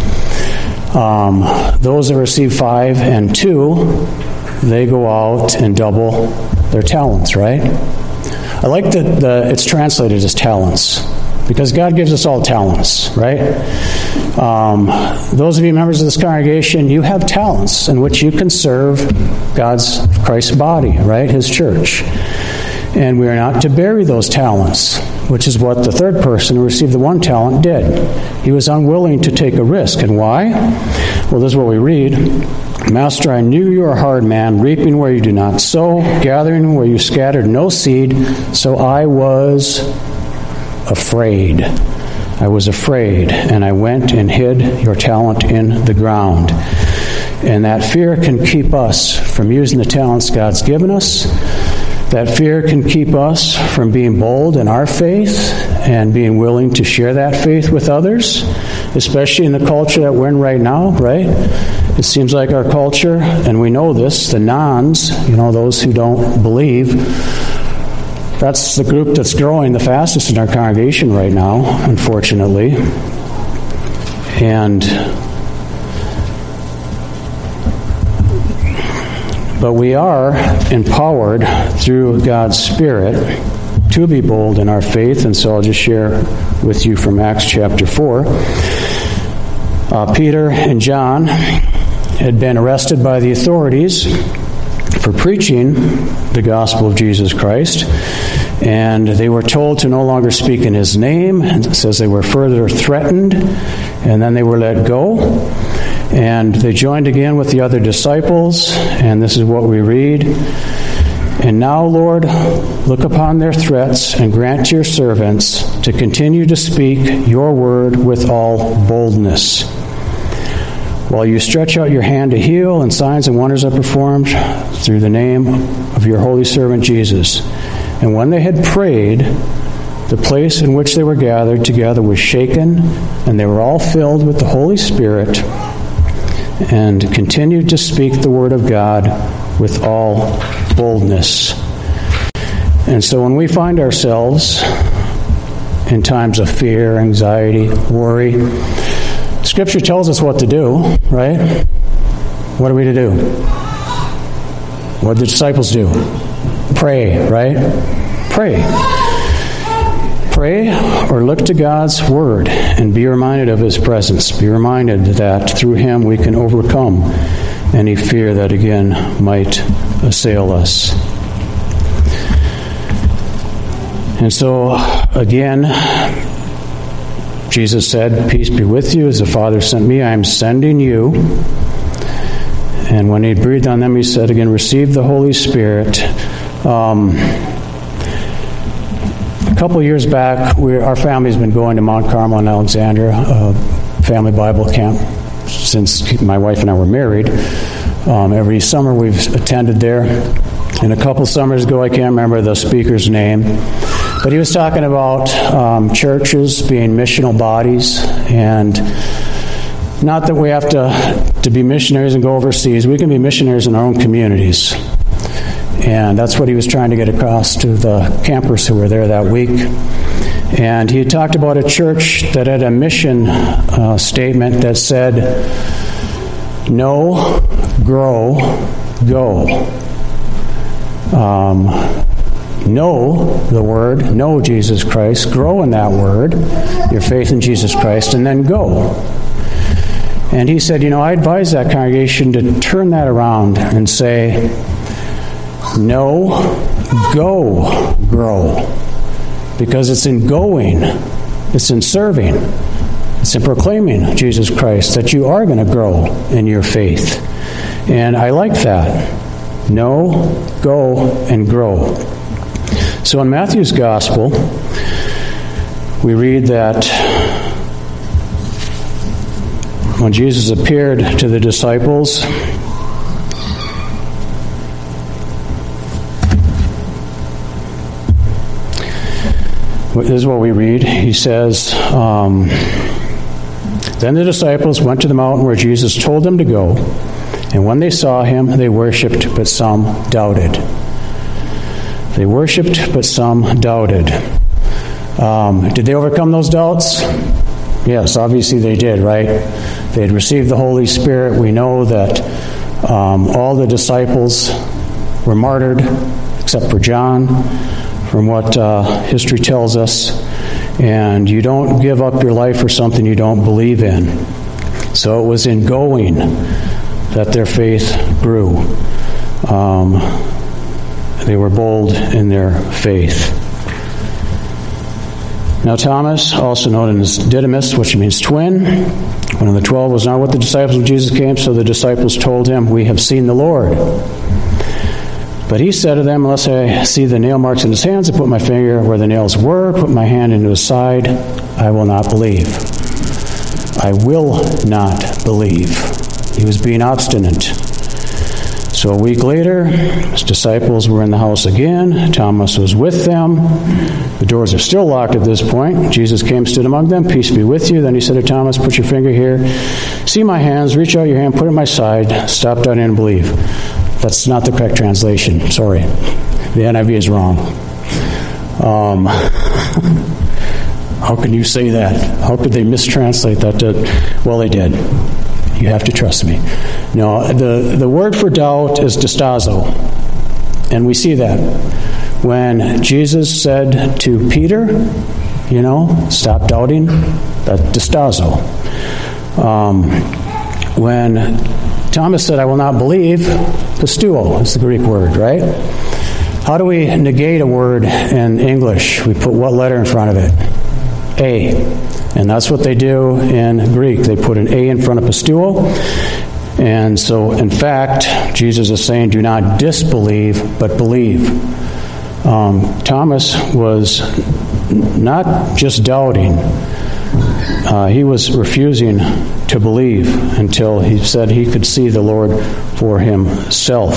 Um, those that receive five and two, they go out and double their talents, right? I like that the, it's translated as talents, because God gives us all talents, right? Um, those of you members of this congregation, you have talents in which you can serve God's, Christ's body, right? His church. And we are not to bury those talents, which is what the third person who received the one talent did. He was unwilling to take a risk. And why? Well, this is what we read. Master, I knew you are a hard man, reaping where you do not sow, gathering where you scattered no seed, so I was afraid. I was afraid, and I went and hid your talent in the ground. And that fear can keep us from using the talents God's given us. That fear can keep us from being bold in our faith and being willing to share that faith with others, especially in the culture that we're in right now, right? It seems like our culture, and we know this, the nones, you know, those who don't believe, that's the group that's growing the fastest in our congregation right now, unfortunately. And but we are empowered through God's Spirit to be bold in our faith, and so I'll just share with you from Acts chapter four. Uh, Peter and John had been arrested by the authorities for preaching the gospel of Jesus Christ. And they were told to no longer speak in his name. And it says they were further threatened, and then they were let go. And they joined again with the other disciples, and this is what we read. And now, Lord, look upon their threats and grant to your servants to continue to speak your word with all boldness. While you stretch out your hand to heal, and signs and wonders are performed through the name of your holy servant Jesus. And when they had prayed, the place in which they were gathered together was shaken, and they were all filled with the Holy Spirit, and continued to speak the word of God with all boldness. And so when we find ourselves in times of fear, anxiety, worry, Scripture tells us what to do, right? What are we to do? What did the disciples do? Pray, right? Pray. Pray or look to God's Word and be reminded of His presence. Be reminded that through Him we can overcome any fear that again might assail us. And so, again, Jesus said, "Peace be with you. As the Father sent me, I am sending you." And when He breathed on them, He said again, "Receive the Holy Spirit." Um, a couple of years back, we, our family's been going to Mount Carmel in Alexandria, a family Bible camp, since my wife and I were married. Um, every summer we've attended there. And a couple summers ago, I can't remember the speaker's name, but he was talking about um, churches being missional bodies, and not that we have to, to be missionaries and go overseas. We can be missionaries in our own communities. And that's what he was trying to get across to the campers who were there that week. And he talked about a church that had a mission uh, statement that said, "Know, grow, go." Um, know the Word, know Jesus Christ, grow in that Word, your faith in Jesus Christ, and then go. And he said, you know, I advise that congregation to turn that around and say, know, go, grow. Because it's in going, it's in serving, it's in proclaiming Jesus Christ that you are going to grow in your faith. And I like that. Know, go, and grow. So in Matthew's Gospel, we read that when Jesus appeared to the disciples, this is what we read. He says, um, "Then the disciples went to the mountain where Jesus told them to go. And when they saw him, they worshipped, but some doubted." They worshipped, but some doubted. Um, did they overcome those doubts? Yes, obviously they did, right? They had received the Holy Spirit. We know that um, all the disciples were martyred, except for John, from what uh, history tells us. And you don't give up your life for something you don't believe in. So it was in going that their faith grew. Um, they were bold in their faith. Now Thomas, also known as Didymus, which means twin, one of the twelve, was not with the disciples when Jesus came, so the disciples told him, "We have seen the Lord." But he said to them, "Unless I see the nail marks in his hands and put my finger where the nails were, put my hand into his side, I will not believe." I will not believe. He was being obstinate. So a week later, his disciples were in the house again. Thomas was with them. The doors are still locked at this point. Jesus came, stood among them. "Peace be with you." Then he said to Thomas, "Put your finger here. See my hands. Reach out your hand. Put it in my side. Stop down and believe." That's not the correct translation. Sorry. The N I V is wrong. Um, how can you say that? How could they mistranslate that? To, well, they did. You have to trust me. No, the, the word for doubt is distazo. And we see that. When Jesus said to Peter, you know, stop doubting, that's distazo. Um, when Thomas said, "I will not believe," pistuo is the Greek word, right? How do we negate a word in English? We put what letter in front of it? A. And that's what they do in Greek. They put an A in front of pistuo. And so, in fact, Jesus is saying, do not disbelieve, but believe. Um, Thomas was not just doubting. Uh, he was refusing to believe until he said he could see the Lord for himself.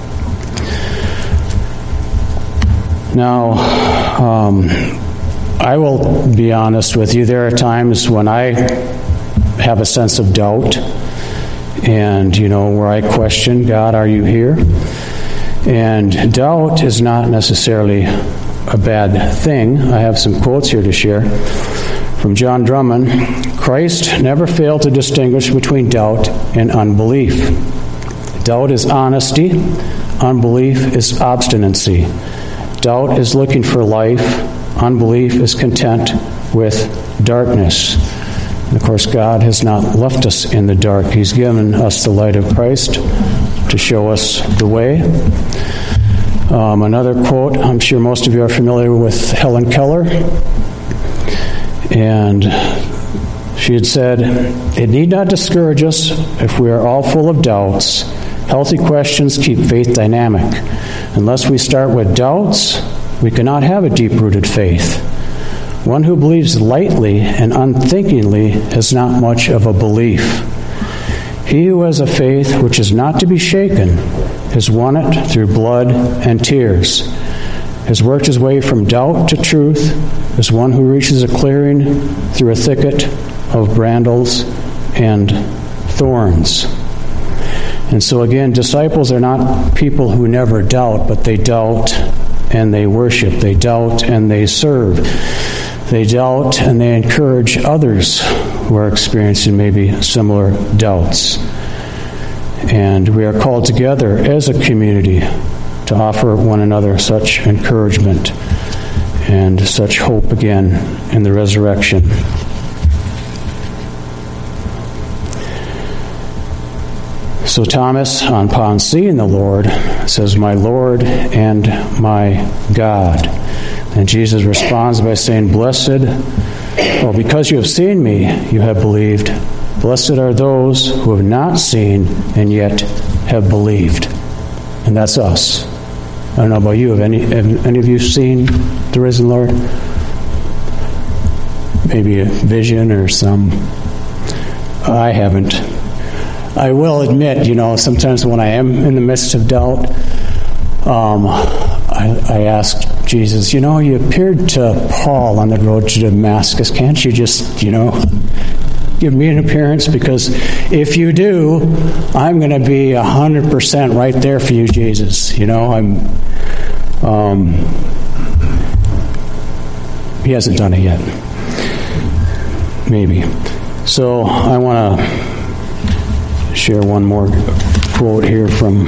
Now, um, I will be honest with you. There are times when I have a sense of doubt, and, you know, where I question, God, are you here? And doubt is not necessarily a bad thing. I have some quotes here to share from John Drummond. Christ never failed to distinguish between doubt and unbelief. Doubt is honesty. Unbelief is obstinacy. Doubt is looking for life. Unbelief is content with darkness. And of course, God has not left us in the dark. He's given us the light of Christ to show us the way. Um, another quote, I'm sure most of you are familiar with Helen Keller. And she had said, it need not discourage us if we are all full of doubts. Healthy questions keep faith dynamic. Unless we start with doubts, we cannot have a deep-rooted faith. One who believes lightly and unthinkingly has not much of a belief. He who has a faith which is not to be shaken has won it through blood and tears, has worked his way from doubt to truth, as one who reaches a clearing through a thicket of brambles and thorns. And so again, disciples are not people who never doubt, but they doubt and they worship. They doubt and they serve. They doubt and they encourage others who are experiencing maybe similar doubts. And we are called together as a community to offer one another such encouragement and such hope again in the resurrection. So Thomas, upon seeing the Lord, says, my Lord and my God. And Jesus responds by saying, blessed, well, because you have seen me, you have believed. Blessed are those who have not seen and yet have believed. And that's us. I don't know about you. Have any, have any of you seen the risen Lord? Maybe a vision or some. I haven't. I will admit, you know, sometimes when I am in the midst of doubt, um, I, I ask Jesus, you know, you appeared to Paul on the road to Damascus. Can't you just, you know, give me an appearance? Because if you do, I'm going to be one hundred percent right there for you, Jesus. You know, I'm... Um, he hasn't done it yet. Maybe. So I want to share one more quote here from,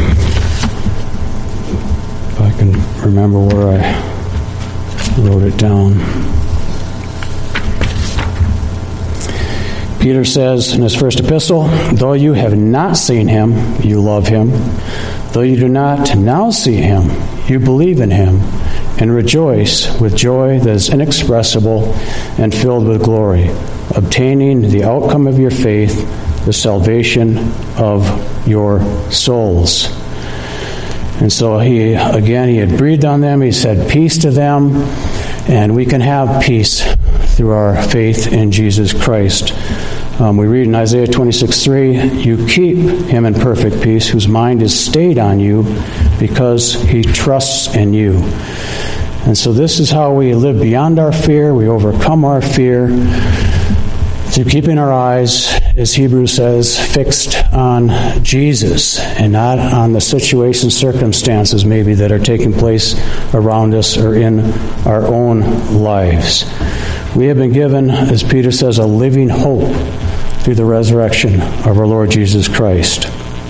if I can remember where I wrote it down. Peter says in his first epistle, though you have not seen him, you love him. Though you do not now see him, you believe in him and rejoice with joy that is inexpressible and filled with glory, obtaining the outcome of your faith, the salvation of your souls. And so he, again, he had breathed on them. He said peace to them, and we can have peace through our faith in Jesus Christ. Um, we read in Isaiah twenty-six three, you keep him in perfect peace, whose mind is stayed on you because he trusts in you. And so this is how we live beyond our fear. We overcome our fear through keeping our eyes, as Hebrews says, fixed on Jesus and not on the situations, circumstances maybe that are taking place around us or in our own lives. We have been given, as Peter says, a living hope through the resurrection of our Lord Jesus Christ.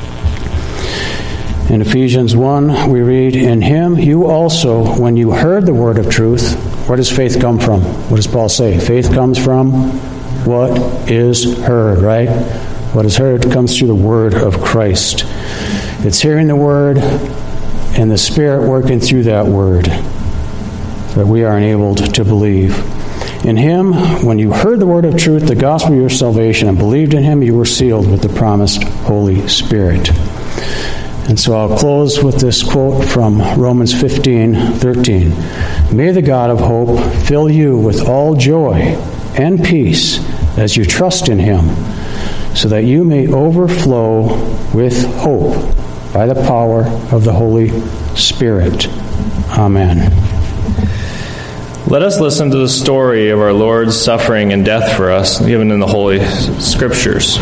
In Ephesians one, we read, in him you also, when you heard the word of truth, where does faith come from? What does Paul say? Faith comes from what is heard, right? What is heard comes through the word of Christ. It's hearing the word and the Spirit working through that word that we are enabled to believe. In him, when you heard the word of truth, the gospel of your salvation, and believed in him, you were sealed with the promised Holy Spirit. And so I'll close with this quote from Romans fifteen thirteen. May the God of hope fill you with all joy and peace as you trust in him, so that you may overflow with hope by the power of the Holy Spirit. Amen. Let us listen to the story of our Lord's suffering and death for us, given in the Holy Scriptures.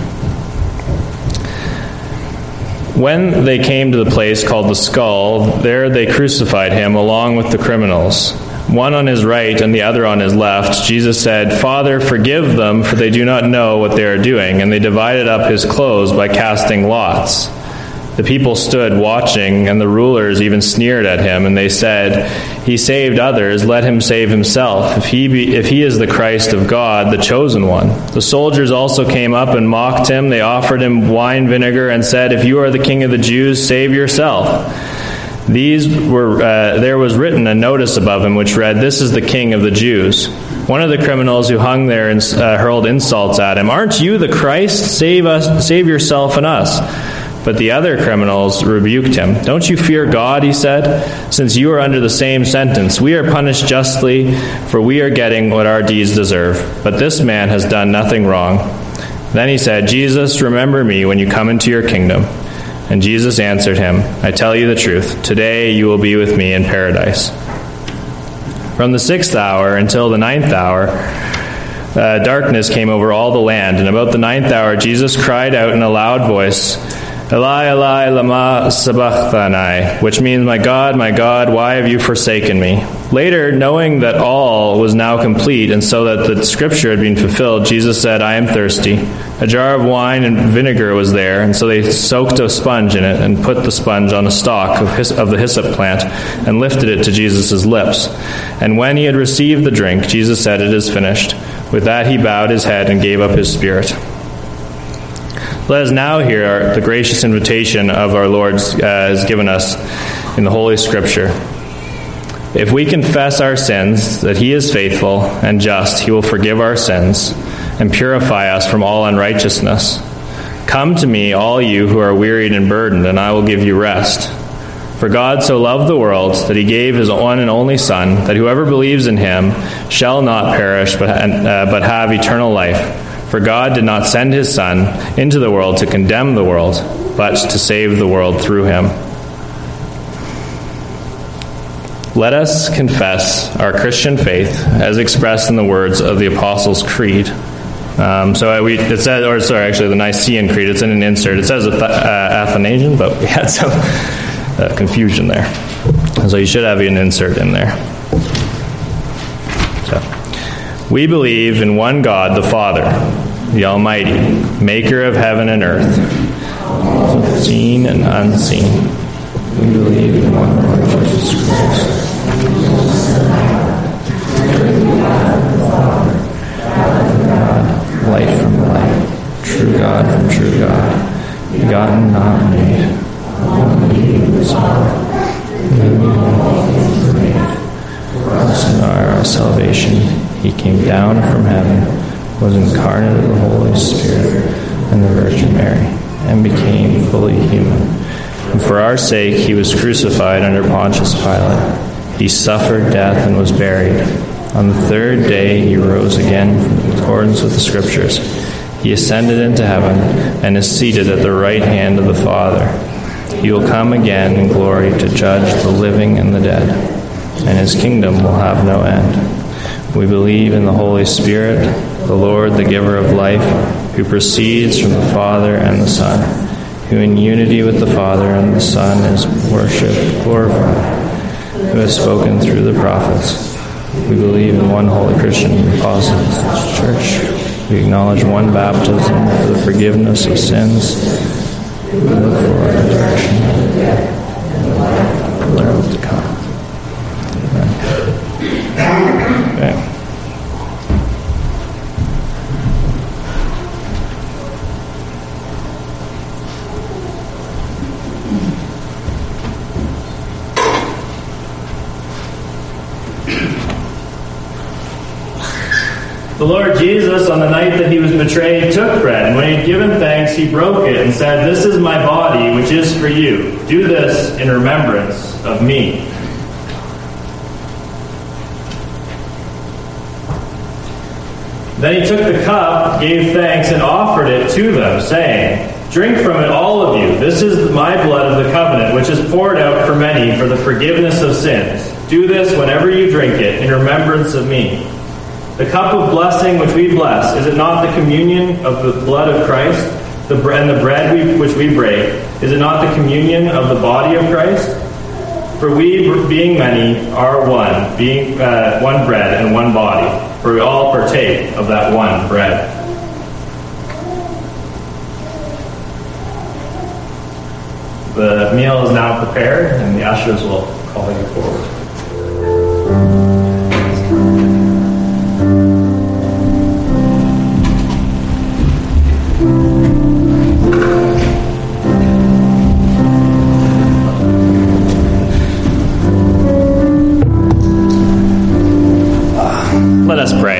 When they came to the place called the Skull, there they crucified him along with the criminals, one on his right and the other on his left. Jesus said, "Father, forgive them, for they do not know what they are doing." And they divided up his clothes by casting lots. The people stood watching, and the rulers even sneered at him, and they said, "He saved others, let him save himself, if he be, if he is the Christ of God, the chosen one." The soldiers also came up and mocked him. They offered him wine vinegar and said, "If you are the king of the Jews, save yourself." These were uh, there was written a notice above him which read, "This is the King of the Jews." One of the criminals who hung there and uh, hurled insults at him, "Aren't you the Christ? Save us, save yourself and us." But the other criminals rebuked him. "Don't you fear God," he said, "since you are under the same sentence. We are punished justly, for we are getting what our deeds deserve. But this man has done nothing wrong." Then he said, "Jesus, remember me when you come into your kingdom." And Jesus answered him, "I tell you the truth. Today you will be with me in paradise." From the sixth hour until the ninth hour, uh, darkness came over all the land. And about the ninth hour, Jesus cried out in a loud voice, "Eli, Eli, lama sabachthani," which means, "My God, my God, why have you forsaken me?" Later, knowing that all was now complete, and so that the scripture had been fulfilled, Jesus said, "I am thirsty." A jar of wine and vinegar was there, and so they soaked a sponge in it and put the sponge on a stalk of, his, of the hyssop plant and lifted it to Jesus' lips. And when he had received the drink, Jesus said, "It is finished." With that he bowed his head and gave up his spirit. Let us now hear our, the gracious invitation of our Lord uh, has given us in the Holy Scripture. If we confess our sins, that he is faithful and just, he will forgive our sins and purify us from all unrighteousness. "Come to me, all you who are wearied and burdened, and I will give you rest. For God so loved the world that he gave his one and only Son, that whoever believes in him shall not perish but, uh, but have eternal life. For God did not send his Son into the world to condemn the world, but to save the world through him." Let us confess our Christian faith as expressed in the words of the Apostles' Creed. Um, so we, it says, or sorry, actually the Nicene Creed, it's in an insert. It says uh, Athanasian, but we had some uh, confusion there. And so you should have an insert in there. So, "We believe in one God, the Father, the Almighty, maker of heaven and earth, seen and unseen. We believe in one Lord Jesus Christ, light from light, true God from true God, begotten, not made, only who is all, in whom all things were made. For us and our salvation, he came down from heaven, was incarnate of the Holy Spirit and the Virgin Mary, and became fully human. And for our sake he was crucified under Pontius Pilate. He suffered death and was buried. On the third day he rose again in accordance with the Scriptures. He ascended into heaven and is seated at the right hand of the Father. He will come again in glory to judge the living and the dead, and his kingdom will have no end. We believe in the Holy Spirit, the Lord, the giver of life, who proceeds from the Father and the Son, who in unity with the Father and the Son is worshipped, glorified, who has spoken through the prophets. We believe in one holy Christian apostolic church. We acknowledge one baptism for the forgiveness of sins. We look for our resurrection and the world to come. Amen. Okay. The Lord Jesus, on the night that he was betrayed, took bread, and when he had given thanks, he broke it and said, "This is my body, which is for you. Do this in remembrance of me." Then he took the cup, gave thanks, and offered it to them, saying, "Drink from it, all of you. This is my blood of the covenant, which is poured out for many for the forgiveness of sins. Do this whenever you drink it in remembrance of me." The cup of blessing which we bless, is it not the communion of the blood of Christ? The bread and the bread we, which we break, is it not the communion of the body of Christ? For we, being many, are one, being uh, one bread and one body, for we all partake of that one bread. The meal is now prepared, and the ushers will call you forward. Let us pray.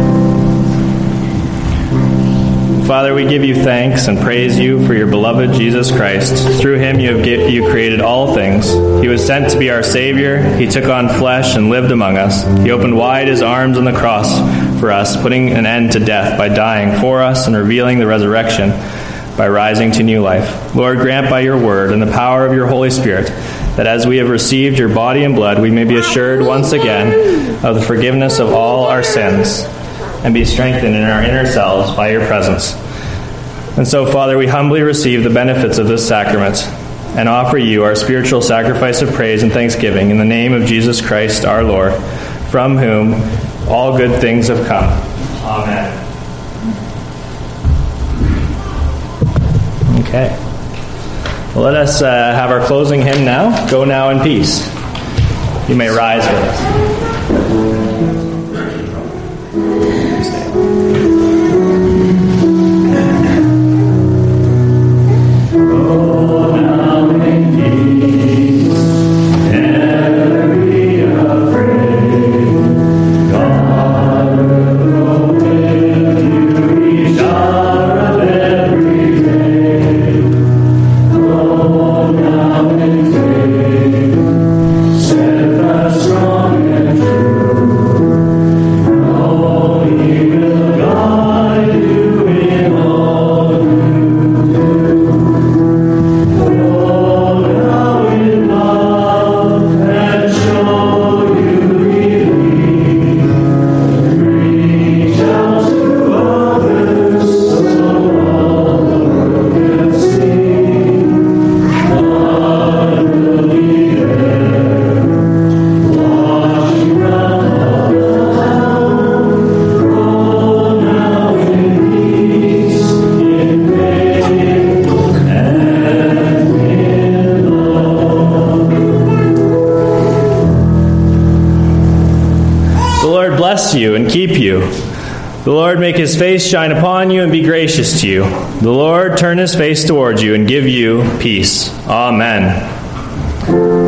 Father, we give you thanks and praise you for your beloved Jesus Christ. Through him you have get, you created all things. He was sent to be our Savior. He took on flesh and lived among us. He opened wide his arms on the cross for us, putting an end to death by dying for us and revealing the resurrection by rising to new life. Lord, grant by your word and the power of your Holy Spirit that as we have received your body and blood, we may be assured once again of the forgiveness of all our sins and be strengthened in our inner selves by your presence. And so, Father, we humbly receive the benefits of this sacrament and offer you our spiritual sacrifice of praise and thanksgiving in the name of Jesus Christ our Lord, from whom all good things have come. Amen. Okay. Well, let us uh, have our closing hymn now. Go now in peace. You may rise with us. You and keep you. The Lord make his face shine upon you and be gracious to you. The Lord turn his face towards you and give you peace. Amen.